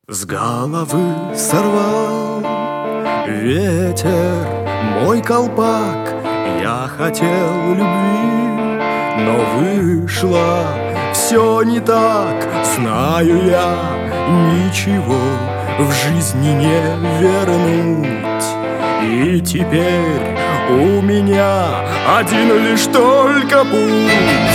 С головы сорвал ветер мой колпак. Я хотел любви, но вышло все не так. Знаю я, ничего в жизни не вернуть. И теперь у меня один лишь только путь.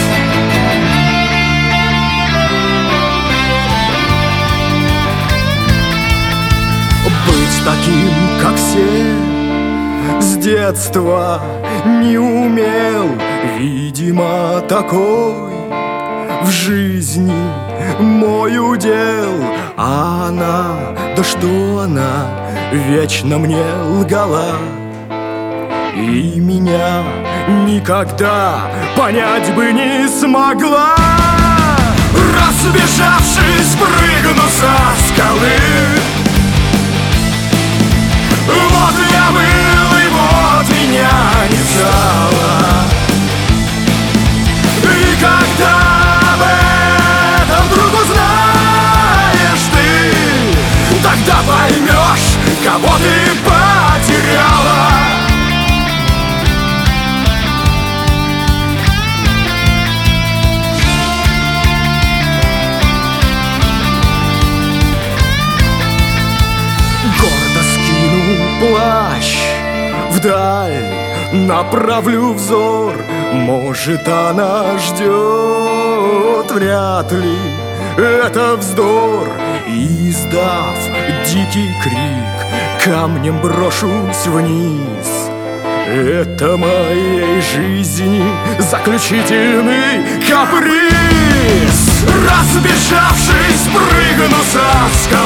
Быть таким, как все, с детства не умел. Видимо, такой в жизни мой удел. А она, да что она, вечно мне лгала. И меня никогда понять бы не смогла. Разбежавшись, прыгну со скалы. Вот я был, и вот меня не стало. И когда об этом вдруг узнаешь ты, тогда поймешь, кого ты потеряла. Плащ вдаль направлю взор. Может, она ждет, вряд ли это вздор. И, издав дикий крик, камнем брошусь вниз. Это моей жизни заключительный каприз. Разбежавшись, прыгну со скалы.